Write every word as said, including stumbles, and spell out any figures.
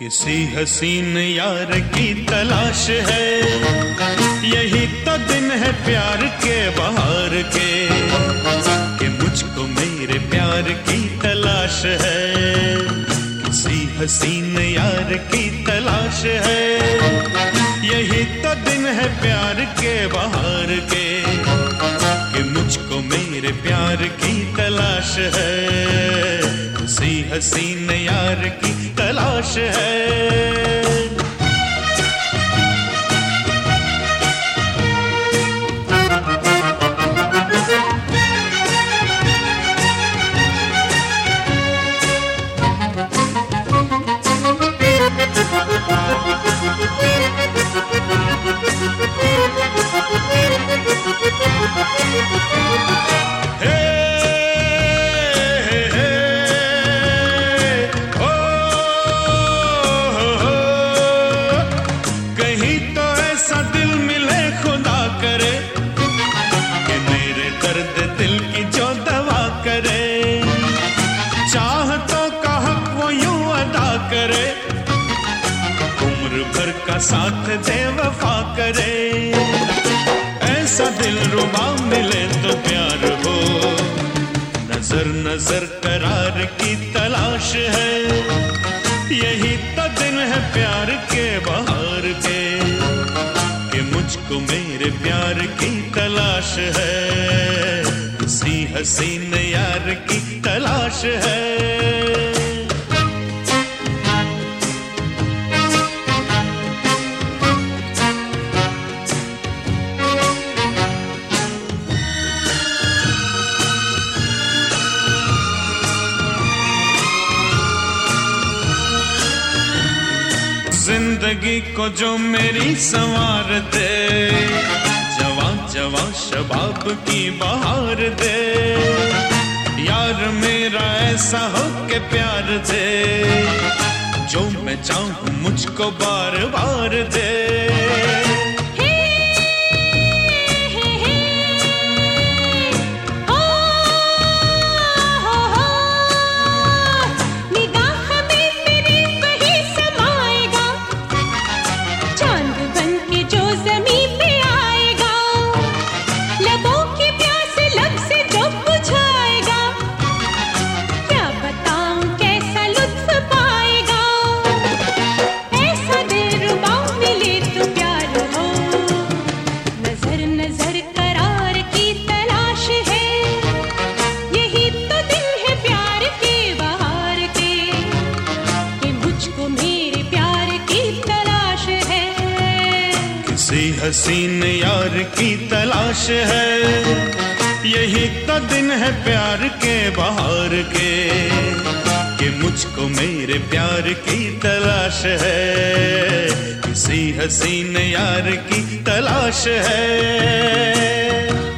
किसी हसीन यार की तलाश है, यही तो दिन है प्यार के बहार के, कि मुझको मेरे प्यार की तलाश है। किसी हसीन यार की तलाश है, यही तो दिन है प्यार के बहार के, कि मुझको मेरे प्यार की तलाश है। किसी हसीन यार की तलाश है। का साथ दे वफा करे, ऐसा दिल रुबा मिले तो प्यार हो। नजर नजर करार की तलाश है, यही तो दिन है प्यार के बहार के, कि मुझको मेरे प्यार की तलाश है। किसी हसीन यार की तलाश है। जिंदगी को जो मेरी संवार दे, जवां जवां शबाब की बहार दे, यार मेरा ऐसा हो के प्यार दे, जो मैं चाहूं मुझको बार बार दे। किसी हसीन यार की तलाश है, यही तो दिन है प्यार के बहार के, कि मुझको मेरे प्यार की तलाश है। किसी हसीन यार की तलाश है।